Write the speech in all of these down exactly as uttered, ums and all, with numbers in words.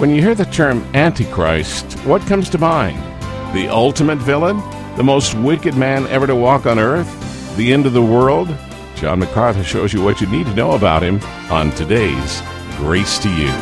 When you hear the term Antichrist, what comes to mind? The ultimate villain? The most wicked man ever to walk on earth? The end of the world? John MacArthur shows you what you need to know about him on today's Grace to You.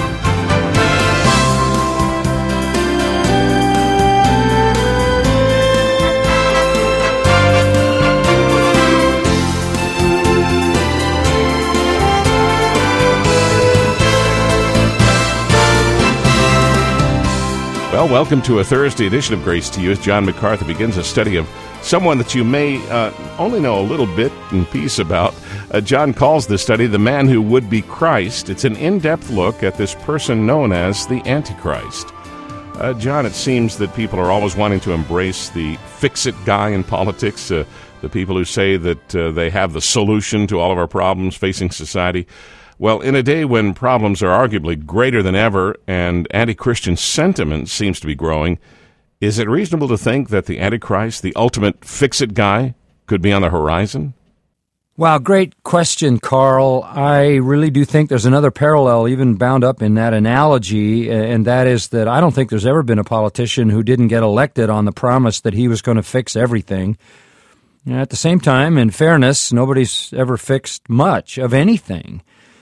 Well, welcome to a Thursday edition of Grace to You as John MacArthur begins a study of someone that you may uh, only know a little bit in piece about. Uh, John calls this study The Man Who Would Be Christ. It's an in-depth look at this person known as the Antichrist. Uh, John, it seems that people are always wanting to embrace the fix-it guy in politics, uh, the people who say that uh, they have the solution to all of our problems facing society. Well, in a day when problems are arguably greater than ever and anti-Christian sentiment seems to be growing, is it reasonable to think that the Antichrist, the ultimate fix-it guy, could be on the horizon? Wow, great question, Carl. I really do think there's another parallel even bound up in that analogy, and that is that I don't think there's ever been a politician who didn't get elected on the promise that he was going to fix everything. At the same time, in fairness, nobody's ever fixed much of anything.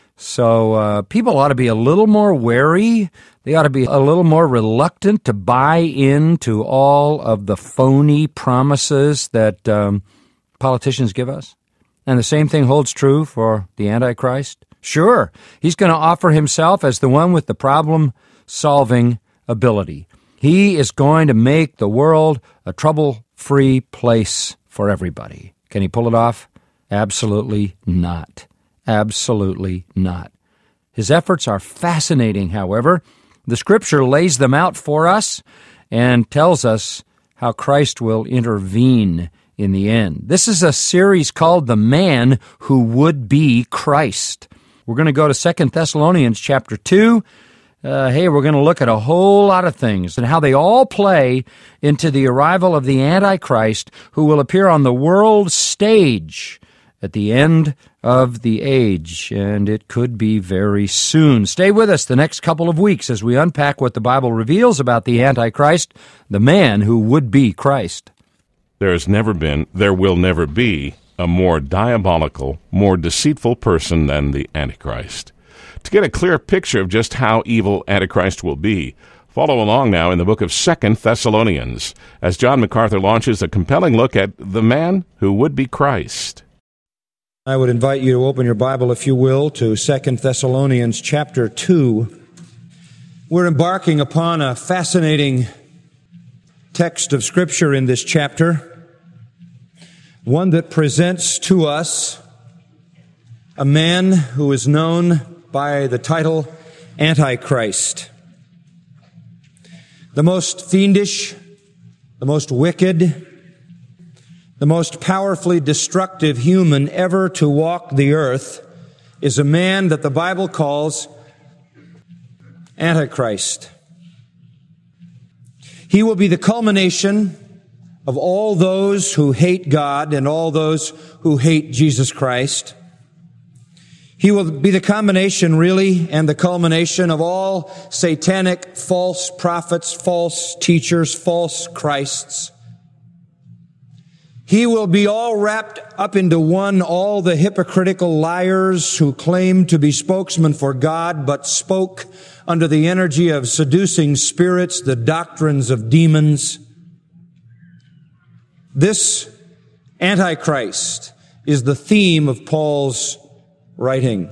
So uh, people ought to be a little more wary. They ought to be a little more reluctant to buy into all of the phony promises that um, politicians give us. And the same thing holds true for the Antichrist. Sure, he's going to offer himself as the one with the problem-solving ability. He is going to make the world a trouble-free place for everybody. Can he pull it off? Absolutely not. Absolutely not. His efforts are fascinating, however. The Scripture lays them out for us and tells us how Christ will intervene in the end. This is a series called The Man Who Would Be Christ. We're going to go to Second Thessalonians chapter two. Uh, hey, we're going to look at a whole lot of things and how they all play into the arrival of the Antichrist, who will appear on the world stage at the end of the age, and it could be very soon. Stay with us the next couple of weeks as we unpack what the Bible reveals about the Antichrist, the man who would be Christ. There has never been, there will never be, a more diabolical, more deceitful person than the Antichrist. To get a clear picture of just how evil Antichrist will be, follow along now in the book of Second Thessalonians as John MacArthur launches a compelling look at the man who would be Christ. I would invite you to open your Bible, if you will, to Second Thessalonians chapter two. We're embarking upon a fascinating text of Scripture in this chapter, one that presents to us a man who is known by the title Antichrist. The most fiendish, the most wicked, the most powerfully destructive human ever to walk the earth is a man that the Bible calls Antichrist. He will be the culmination of all those who hate God and all those who hate Jesus Christ. He will be the combination, really, and the culmination of all satanic false prophets, false teachers, false Christs. He will be all wrapped up into one, all the hypocritical liars who claim to be spokesmen for God, but spoke under the energy of seducing spirits, the doctrines of demons. This Antichrist is the theme of Paul's writing.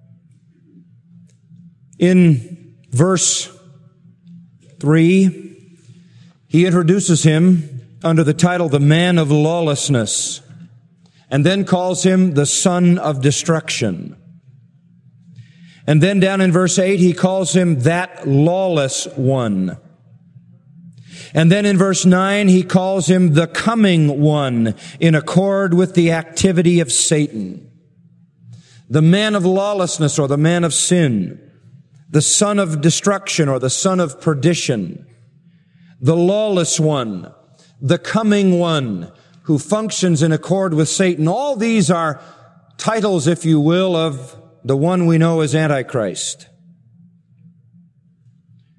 In verse three, he introduces him under the title, the man of lawlessness, and then calls him the son of destruction. And then down in verse eight, he calls him that lawless one. And then in verse nine, he calls him the coming one in accord with the activity of Satan. The man of lawlessness or the man of sin, the son of destruction or the son of perdition, the lawless one, the coming one who functions in accord with Satan. All these are titles, if you will, of the one we know as Antichrist.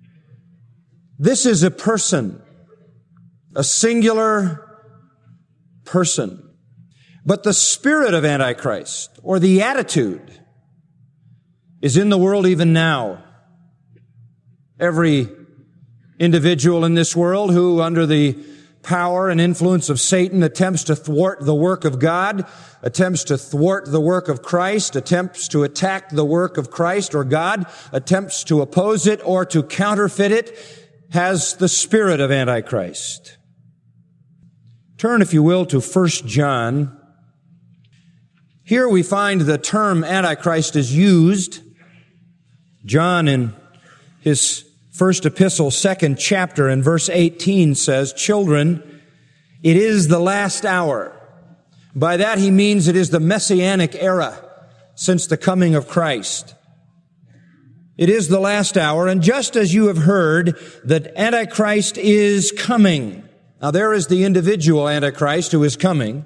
This is a person, a singular person. But the spirit of Antichrist, or the attitude, is in the world even now. Every individual in this world who, under the power and influence of Satan, attempts to thwart the work of God, attempts to thwart the work of Christ, attempts to attack the work of Christ or God, attempts to oppose it or to counterfeit it, has the spirit of Antichrist. Turn, if you will, to First John. Here we find the term Antichrist is used. John, in his first epistle, second chapter, in verse eighteen says, "Children, it is the last hour." By that he means it is the messianic era since the coming of Christ. It is the last hour, and just as you have heard that Antichrist is coming. Now there is the individual Antichrist who is coming.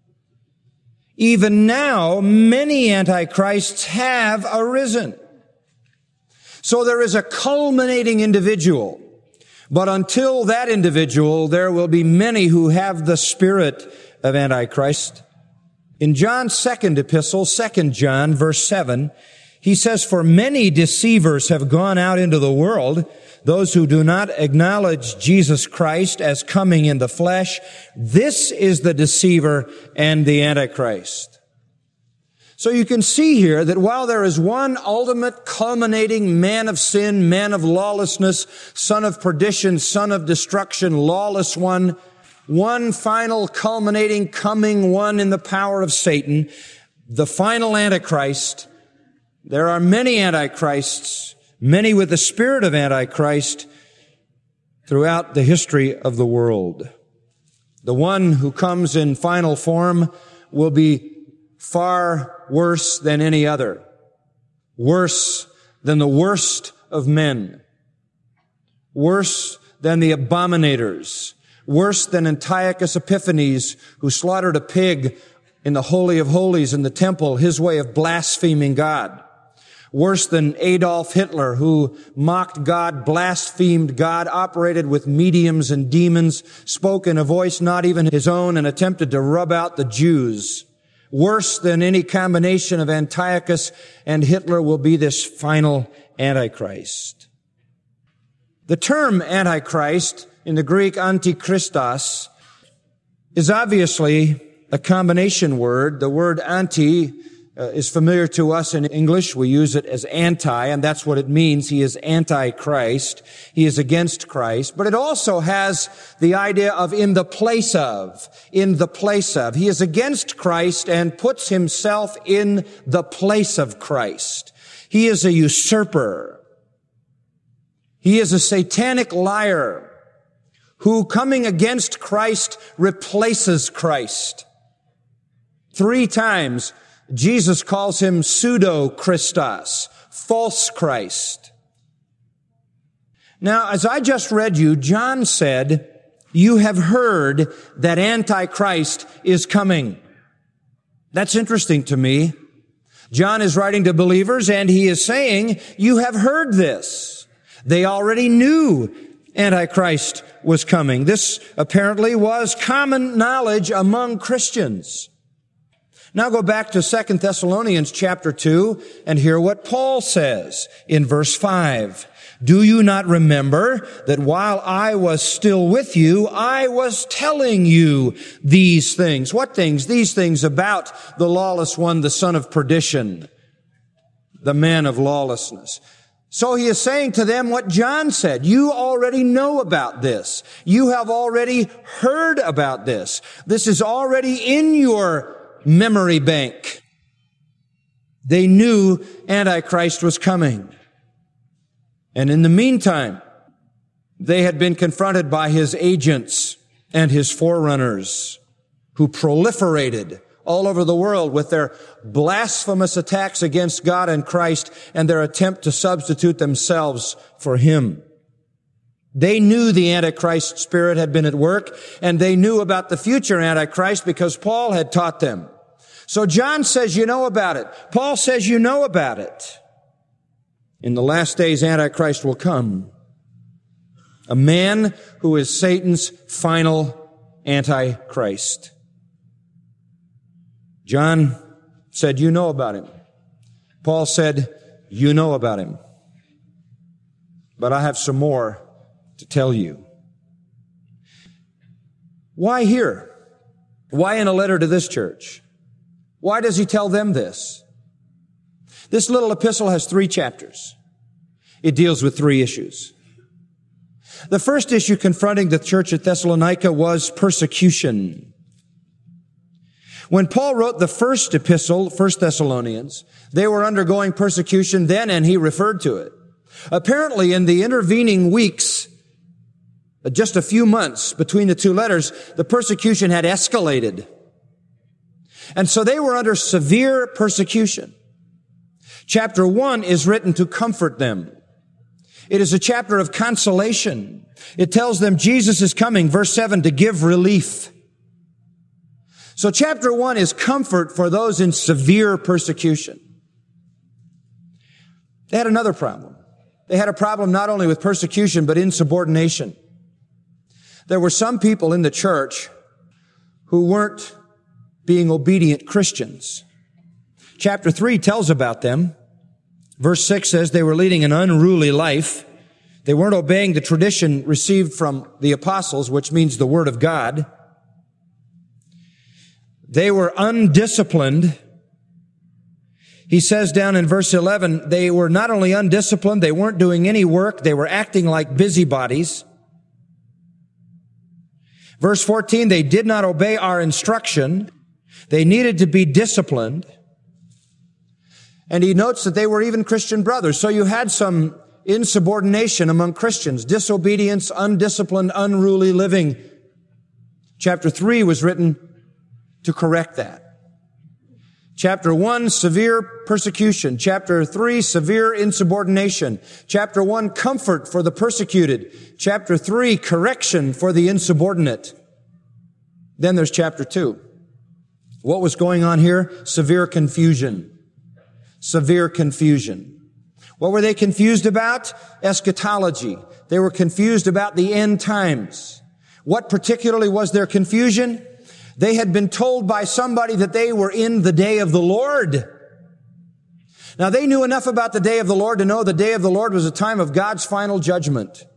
Even now, many Antichrists have arisen. So there is a culminating individual. But until that individual, there will be many who have the spirit of Antichrist. In John's second epistle, Second John, verse seven, he says, "For many deceivers have gone out into the world, those who do not acknowledge Jesus Christ as coming in the flesh. This is the deceiver and the Antichrist." So you can see here that while there is one ultimate culminating man of sin, man of lawlessness, son of perdition, son of destruction, lawless one, one final culminating coming one in the power of Satan, the final Antichrist, there are many Antichrists, many with the spirit of Antichrist throughout the history of the world. The one who comes in final form will be far worse than any other, worse than the worst of men, worse than the abominators, worse than Antiochus Epiphanes, who slaughtered a pig in the Holy of Holies in the temple, his way of blaspheming God. Worse than Adolf Hitler, who mocked God, blasphemed God, operated with mediums and demons, spoke in a voice not even his own, and attempted to rub out the Jews. Worse than any combination of Antiochus and Hitler will be this final Antichrist. The term Antichrist, in the Greek antichristos, is obviously a combination word. The word anti uh, is familiar to us in English. We use it as anti, and that's what it means. He is anti-Christ. He is against Christ. But it also has the idea of in the place of, in the place of. He is against Christ and puts himself in the place of Christ. He is a usurper. He is a satanic liar who, coming against Christ, replaces Christ. Three times, Jesus calls him pseudo-Christos, false Christ. Now, as I just read you, John said, "You have heard that Antichrist is coming." That's interesting to me. John is writing to believers, and he is saying, you have heard this. They already knew Antichrist was coming. This apparently was common knowledge among Christians. Now go back to Second Thessalonians chapter two and hear what Paul says in verse five. "Do you not remember that while I was still with you, I was telling you these things?" What things? These things about the lawless one, the son of perdition, the man of lawlessness. So he is saying to them what John said. You already know about this. You have already heard about this. This is already in your memory bank. They knew Antichrist was coming. And in the meantime, they had been confronted by his agents and his forerunners who proliferated all over the world with their blasphemous attacks against God and Christ and their attempt to substitute themselves for him. They knew the Antichrist spirit had been at work, and they knew about the future Antichrist because Paul had taught them. So John says you know about it. Paul says you know about it. In the last days, Antichrist will come. A man who is Satan's final antichrist. John said, you know about him. Paul said, you know about him. But I have some more to tell you. Why here? Why in a letter to this church? Why does he tell them this? This little epistle has three chapters. It deals with three issues. The first issue confronting the church at Thessalonica was persecution. When Paul wrote the first epistle, First Thessalonians, they were undergoing persecution then, and he referred to it. Apparently, in the intervening weeks, just a few months between the two letters, the persecution had escalated. And so they were under severe persecution. Chapter one is written to comfort them. It is a chapter of consolation. It tells them Jesus is coming, verse seven, to give relief. So chapter one is comfort for those in severe persecution. They had another problem. They had a problem not only with persecution, but insubordination. There were some people in the church who weren't being obedient Christians. Chapter three tells about them. Verse six says they were leading an unruly life. They weren't obeying the tradition received from the apostles, which means the Word of God. They were undisciplined. He says down in verse eleven, they were not only undisciplined, they weren't doing any work, they were acting like busybodies. Verse fourteen, they did not obey our instruction. They needed to be disciplined. And he notes that they were even Christian brothers. So you had some insubordination among Christians, disobedience, undisciplined, unruly living. Chapter three was written to correct that. Chapter one, severe persecution. Chapter three, severe insubordination. Chapter one, comfort for the persecuted. Chapter three, correction for the insubordinate. Then there's chapter two. What was going on here? Severe confusion. Severe confusion. What were they confused about? Eschatology. They were confused about the end times. What particularly was their confusion? They had been told by somebody that they were in the day of the Lord. Now, they knew enough about the day of the Lord to know the day of the Lord was a time of God's final judgment.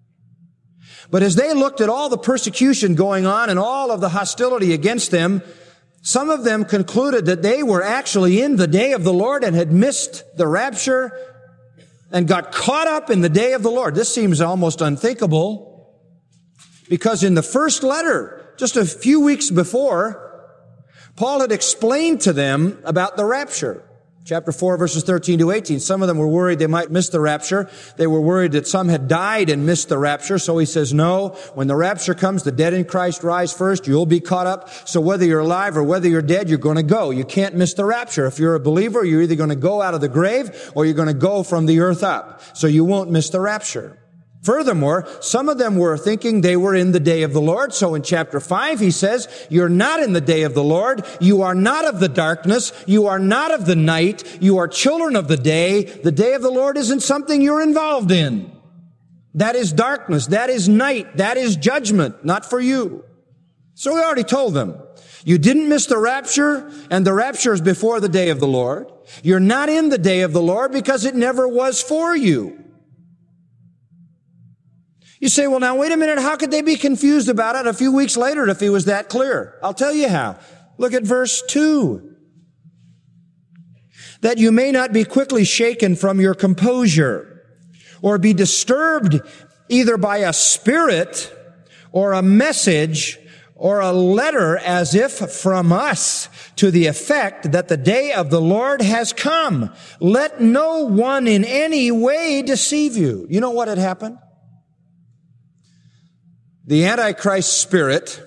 But as they looked at all the persecution going on and all of the hostility against them, some of them concluded that they were actually in the day of the Lord and had missed the rapture and got caught up in the day of the Lord. This seems almost unthinkable because in the first letter, just a few weeks before, Paul had explained to them about the rapture. Chapter four, verses thirteen to eighteen. Some of them were worried they might miss the rapture. They were worried that some had died and missed the rapture. So he says, no, when the rapture comes, the dead in Christ rise first. You'll be caught up. So whether you're alive or whether you're dead, you're going to go. You can't miss the rapture. If you're a believer, you're either going to go out of the grave or you're going to go from the earth up. So you won't miss the rapture. Furthermore, some of them were thinking they were in the day of the Lord. So in chapter five, he says, you're not in the day of the Lord. You are not of the darkness. You are not of the night. You are children of the day. The day of the Lord isn't something you're involved in. That is darkness. That is night. That is judgment, not for you. So we already told them, you didn't miss the rapture, and the rapture is before the day of the Lord. You're not in the day of the Lord because it never was for you. You say, well, now, wait a minute. How could they be confused about it a few weeks later if he was that clear? I'll tell you how. Look at verse two. That you may not be quickly shaken from your composure or be disturbed either by a spirit or a message or a letter as if from us to the effect that the day of the Lord has come. Let no one in any way deceive you. You know what had happened? The Antichrist spirit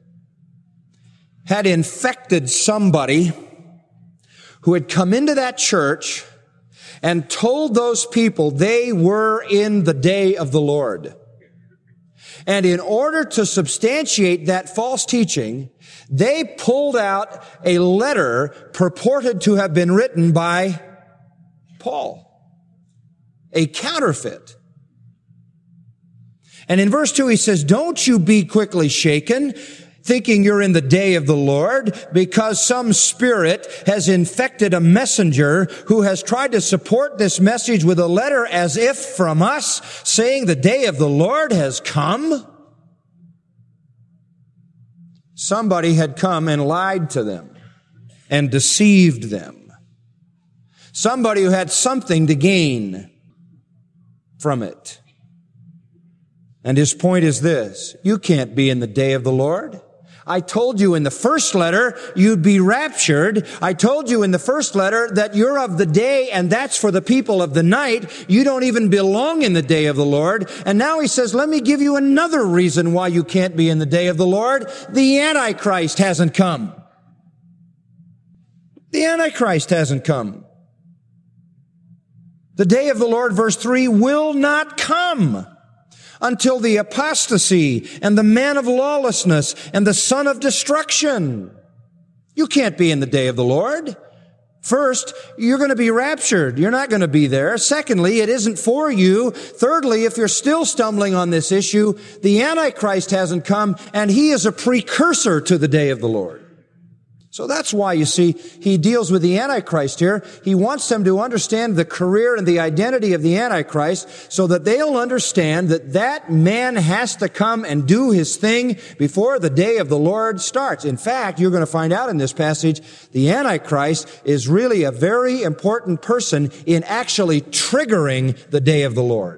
had infected somebody who had come into that church and told those people they were in the day of the Lord. And in order to substantiate that false teaching, they pulled out a letter purported to have been written by Paul, a counterfeit. And in verse two, he says, don't you be quickly shaken, thinking you're in the day of the Lord, because some spirit has infected a messenger who has tried to support this message with a letter as if from us, saying the day of the Lord has come. Somebody had come and lied to them and deceived them. Somebody who had something to gain from it. And his point is this: you can't be in the day of the Lord. I told you in the first letter you'd be raptured. I told you in the first letter that you're of the day and that's for the people of the night. You don't even belong in the day of the Lord. And now he says, let me give you another reason why you can't be in the day of the Lord. The Antichrist hasn't come. The Antichrist hasn't come. The day of the Lord, verse three, will not come until the apostasy and the man of lawlessness and the son of destruction. You can't be in the day of the Lord. First, you're going to be raptured. You're not going to be there. Secondly, it isn't for you. Thirdly, if you're still stumbling on this issue, the Antichrist hasn't come, and he is a precursor to the day of the Lord. So that's why, you see, he deals with the Antichrist here. He wants them to understand the career and the identity of the Antichrist so that they'll understand that that man has to come and do his thing before the day of the Lord starts. In fact, you're going to find out in this passage, the Antichrist is really a very important person in actually triggering the day of the Lord.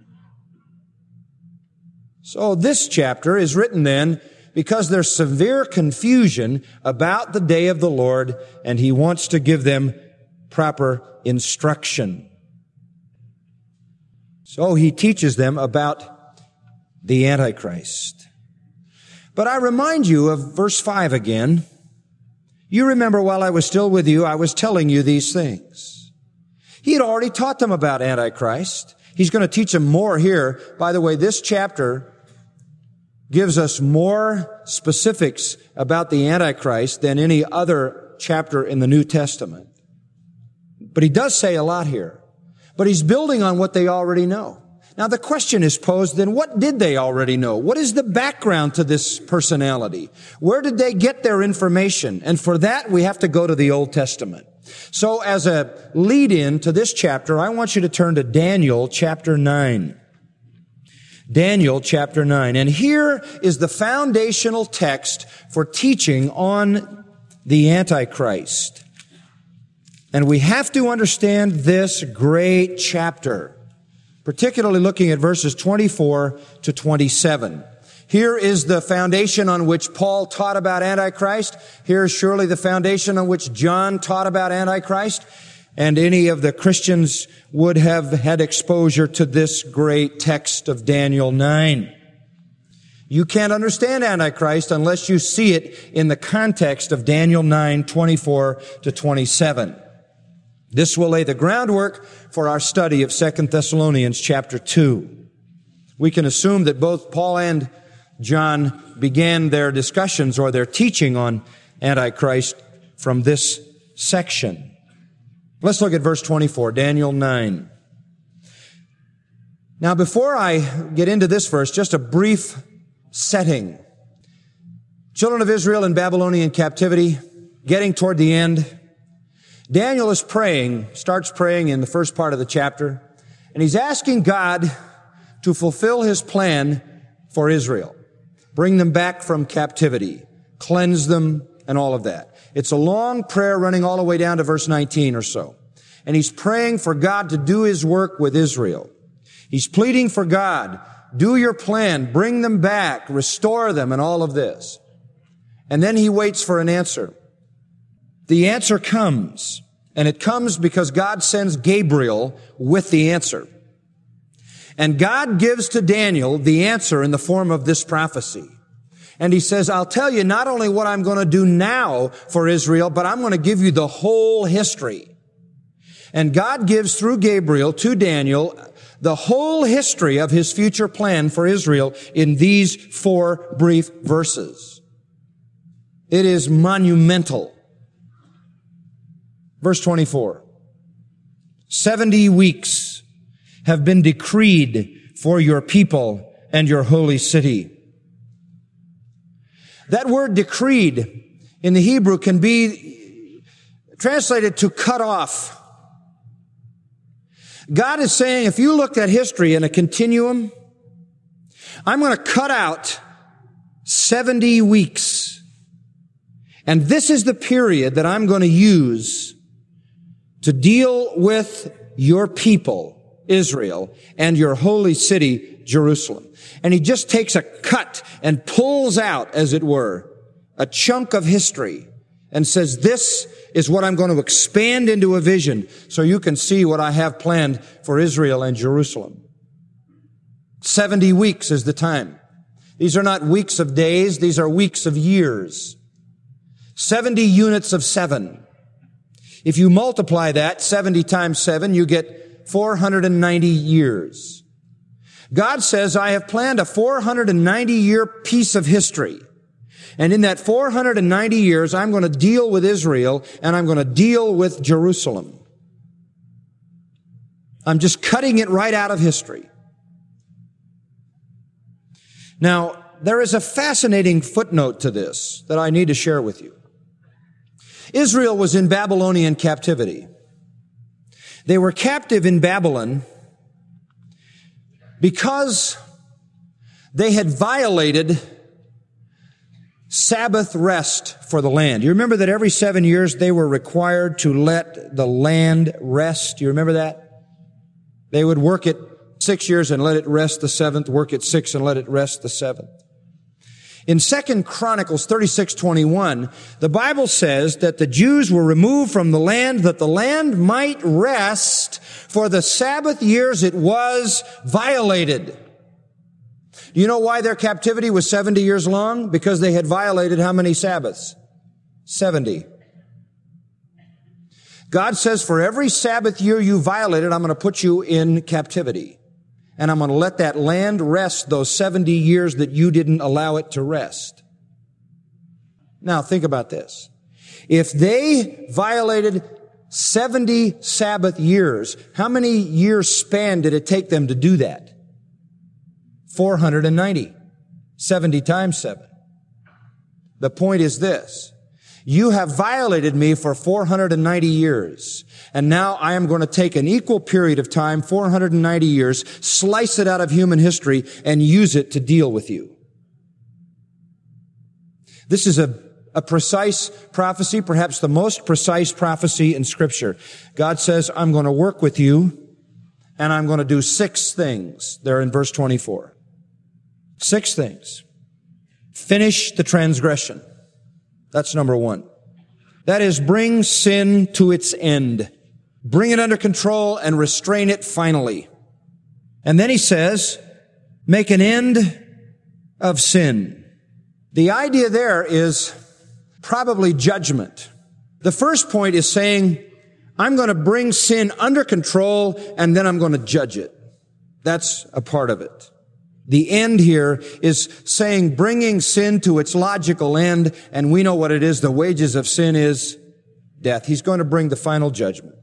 So this chapter is written then because there's severe confusion about the day of the Lord, and he wants to give them proper instruction. So he teaches them about the Antichrist. But I remind you of verse five again. You remember while I was still with you, I was telling you these things. He had already taught them about Antichrist. He's going to teach them more here. By the way, this chapter gives us more specifics about the Antichrist than any other chapter in the New Testament. But he does say a lot here. But he's building on what they already know. Now the question is posed, then what did they already know? What is the background to this personality? Where did they get their information? And for that, we have to go to the Old Testament. So as a lead-in to this chapter, I want you to turn to Daniel chapter nine. Daniel chapter nine. And here is the foundational text for teaching on the Antichrist. And we have to understand this great chapter, particularly looking at verses twenty-four to twenty-seven. Here is the foundation on which Paul taught about Antichrist. Here is surely the foundation on which John taught about Antichrist. And any of the Christians would have had exposure to this great text of Daniel nine. You can't understand Antichrist unless you see it in the context of Daniel nine, twenty-four to twenty-seven. This will lay the groundwork for our study of Second Thessalonians chapter two. We can assume that both Paul and John began their discussions or their teaching on Antichrist from this section. Let's look at verse twenty-four, Daniel nine. Now, before I get into this verse, just a brief setting. Children of Israel in Babylonian captivity, getting toward the end. Daniel is praying, starts praying in the first part of the chapter, and he's asking God to fulfill his plan for Israel. Bring them back from captivity, cleanse them, and all of that. It's a long prayer running all the way down to verse nineteen or so. And he's praying for God to do his work with Israel. He's pleading for God, do your plan, bring them back, restore them, and all of this. And then he waits for an answer. The answer comes, and it comes because God sends Gabriel with the answer. And God gives to Daniel the answer in the form of this prophecy. And he says, I'll tell you not only what I'm going to do now for Israel, but I'm going to give you the whole history. And God gives through Gabriel to Daniel the whole history of his future plan for Israel in these four brief verses. It is monumental. Verse twenty-four. Seventy weeks have been decreed for your people and your holy city. That word decreed in the Hebrew can be translated to cut off. God is saying, if you looked at history in a continuum, I'm going to cut out seventy weeks. And this is the period that I'm going to use to deal with your people, Israel, and your holy city, Jerusalem. And he just takes a cut and pulls out, as it were, a chunk of history and says, this is what I'm going to expand into a vision so you can see what I have planned for Israel and Jerusalem. Seventy weeks is the time. These are not weeks of days. These are weeks of years. Seventy units of seven. If you multiply that, seventy times seven, you get four hundred ninety years. God says, I have planned a four hundred ninety year piece of history. And in that four hundred ninety years, I'm going to deal with Israel and I'm going to deal with Jerusalem. I'm just cutting it right out of history. Now, there is a fascinating footnote to this that I need to share with you. Israel was in Babylonian captivity. They were captive in Babylon because they had violated Sabbath rest for the land. You remember that every seven years they were required to let the land rest? Do you remember that? They would work it six years and let it rest the seventh, work it six and let it rest the seventh. In Second Chronicles thirty-six twenty-one, the Bible says that the Jews were removed from the land that the land might rest for the Sabbath years it was violated. Do you know why their captivity was seventy years long? Because they had violated how many Sabbaths? seventy. God says, for every Sabbath year you violated, I'm going to put you in captivity. And I'm going to let that land rest those seventy years that you didn't allow it to rest. Now, think about this. If they violated seventy Sabbath years, how many years span did it take them to do that? four hundred ninety. seventy times seven. The point is this. You have violated me for four hundred ninety years. And now I am going to take an equal period of time, four hundred ninety years, slice it out of human history, and use it to deal with you. This is a, a precise prophecy, perhaps the most precise prophecy in Scripture. God says, I'm going to work with you, and I'm going to do six things. There in verse twenty-four. Six things. Finish the transgression. That's number one. That is, bring sin to its end. Bring it under control and restrain it finally. And then he says, make an end of sin. The idea there is probably judgment. The first point is saying, I'm going to bring sin under control and then I'm going to judge it. That's a part of it. The end here is saying bringing sin to its logical end, and we know what it is. The wages of sin is death. He's going to bring the final judgment.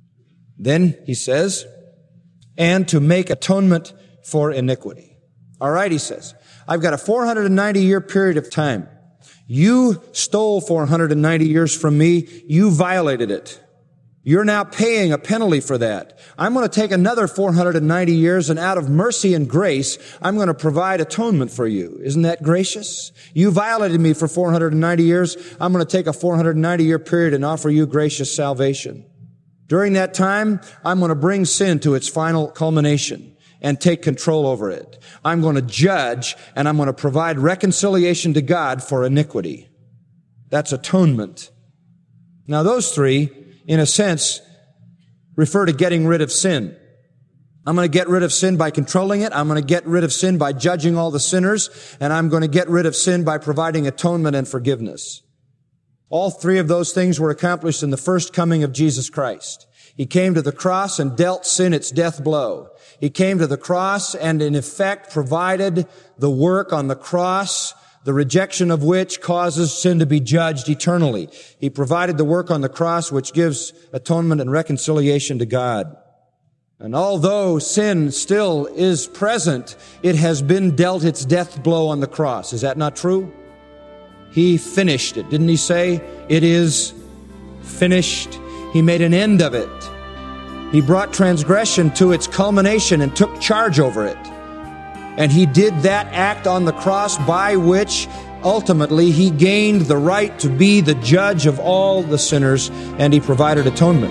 Then he says, and to make atonement for iniquity. All right, he says, I've got a four hundred ninety year period of time. You stole four hundred ninety years from me. You violated it. You're now paying a penalty for that. I'm going to take another four hundred ninety years, and out of mercy and grace, I'm going to provide atonement for you. Isn't that gracious? You violated me for four hundred ninety years. I'm going to take a four hundred ninety year period and offer you gracious salvation. During that time, I'm going to bring sin to its final culmination and take control over it. I'm going to judge, and I'm going to provide reconciliation to God for iniquity. That's atonement. Now, those three, in a sense, refer to getting rid of sin. I'm going to get rid of sin by controlling it. I'm going to get rid of sin by judging all the sinners. And I'm going to get rid of sin by providing atonement and forgiveness. All three of those things were accomplished in the first coming of Jesus Christ. He came to the cross and dealt sin its death blow. He came to the cross and in effect provided the work on the cross, the rejection of which causes sin to be judged eternally. He provided the work on the cross which gives atonement and reconciliation to God. And although sin still is present, it has been dealt its death blow on the cross. Is that not true? He finished it. Didn't he say, "It is finished"? He made an end of it. He brought transgression to its culmination and took charge over it. And he did that act on the cross by which ultimately he gained the right to be the judge of all the sinners, and he provided atonement.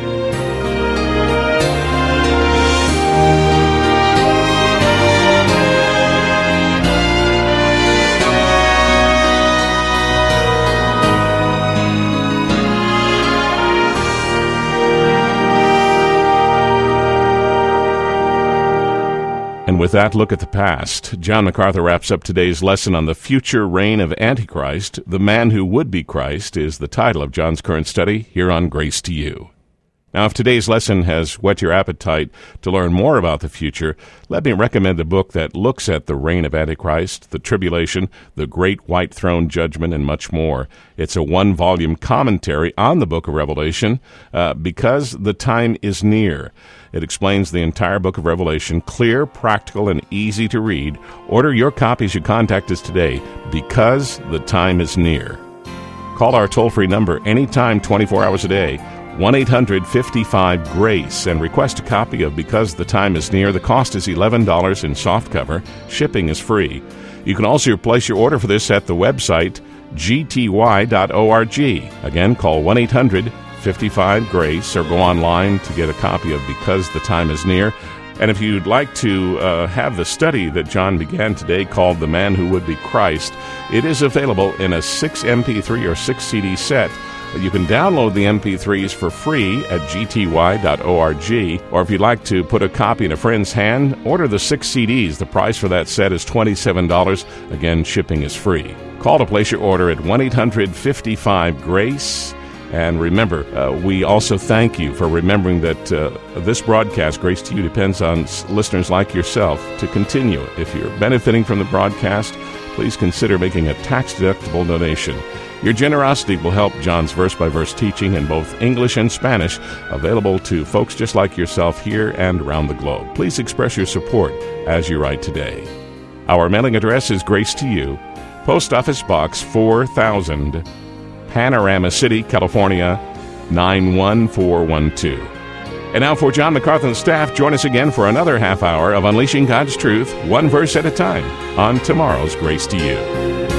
And with that look at the past, John MacArthur wraps up today's lesson on the future reign of Antichrist. The Man Who Would Be Christ is the title of John's current study here on Grace to You. Now, if today's lesson has whet your appetite to learn more about the future, let me recommend a book that looks at the reign of Antichrist, the tribulation, the great white throne judgment, and much more. It's a one-volume commentary on the book of Revelation, uh, Because the Time is Near. It explains the entire book of Revelation, clear, practical, and easy to read. Order your copy as you contact us today, Because the Time is Near. Call our toll-free number anytime, twenty-four hours a day, one eight hundred fifty-five GRACE, and request a copy of Because the Time is Near. The cost is eleven dollars in softcover. Shipping is free. You can also place your order for this at the website, g t y dot org. Again, call one eight hundred fifty-five GRACE or go online to get a copy of Because the Time is Near. And if you'd like to uh, have the study that John began today called The Man Who Would Be Christ, it is available in a six M P three or six C D set. You can download the M P threes for free at g t y dot org, or if you'd like to put a copy in a friend's hand, order the six C Ds. The price for that set is twenty-seven dollars. Again, shipping is free. Call to place your order at one eight hundred fifty-five GRACE. And remember, uh, we also thank you for remembering that uh, this broadcast, Grace to You, depends on listeners like yourself to continue. If you're benefiting from the broadcast, please consider making a tax-deductible donation. Your generosity will help John's verse-by-verse teaching in both English and Spanish, available to folks just like yourself here and around the globe. Please express your support as you write today. Our mailing address is Grace to You, Post Office Box four thousand, Panorama City, California, nine one four one two. And now for John MacArthur and the staff, join us again for another half hour of Unleashing God's Truth, one verse at a time, on tomorrow's Grace to You.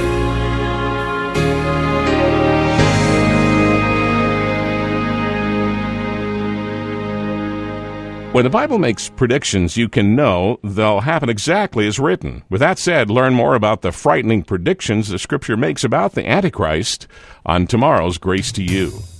When the Bible makes predictions, you can know they'll happen exactly as written. With that said, learn more about the frightening predictions the Scripture makes about the Antichrist on tomorrow's Grace to You.